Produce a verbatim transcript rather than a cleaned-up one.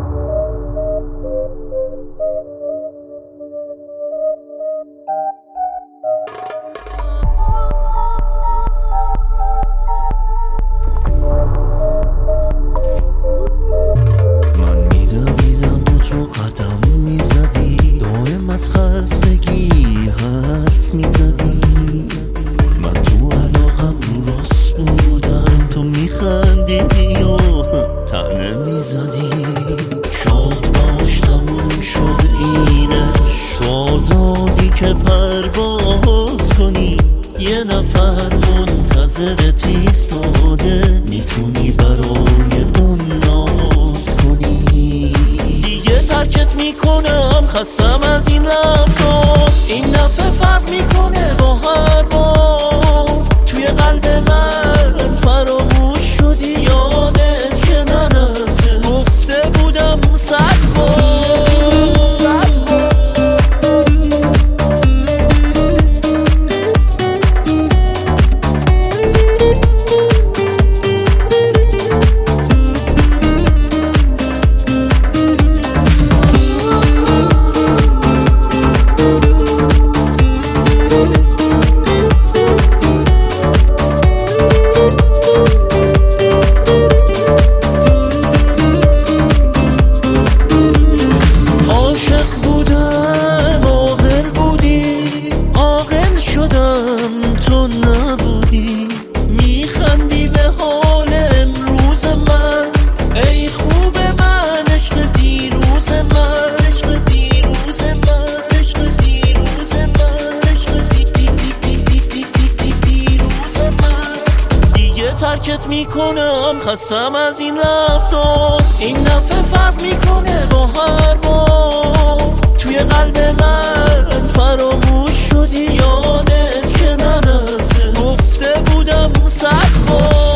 از خستگی حرف میزدی، من تو علاقم راست بودم، تو میخندیدی و تنه میزدی. شاد باش تموم شد اینش، تو آزادی که پرواز کنی، یه نفر منتظرت ایستاده، میتونی برای اون ناز کنی. دیگه ترکت میکنم، خستم از این رفتار، این دفعه فرق میکنه با هر بار. توی قلب من فراموش شدی، یادت که نرفته، گفته بودم صد بار. تو نبودی، میخندی به حال امروز من، ای خوب من، عشق دیروز من، عشق دیروز من، عشق دیروز من، عشق دی دی دی دی دی دی دی دیروز من. دیگه ترکت میکنم، خستم از این رفتار، این دفعه فرق میکنه با هر بار. توی قلب من فراموش شدی، یادت که نرفته، گفته بودم صد بار.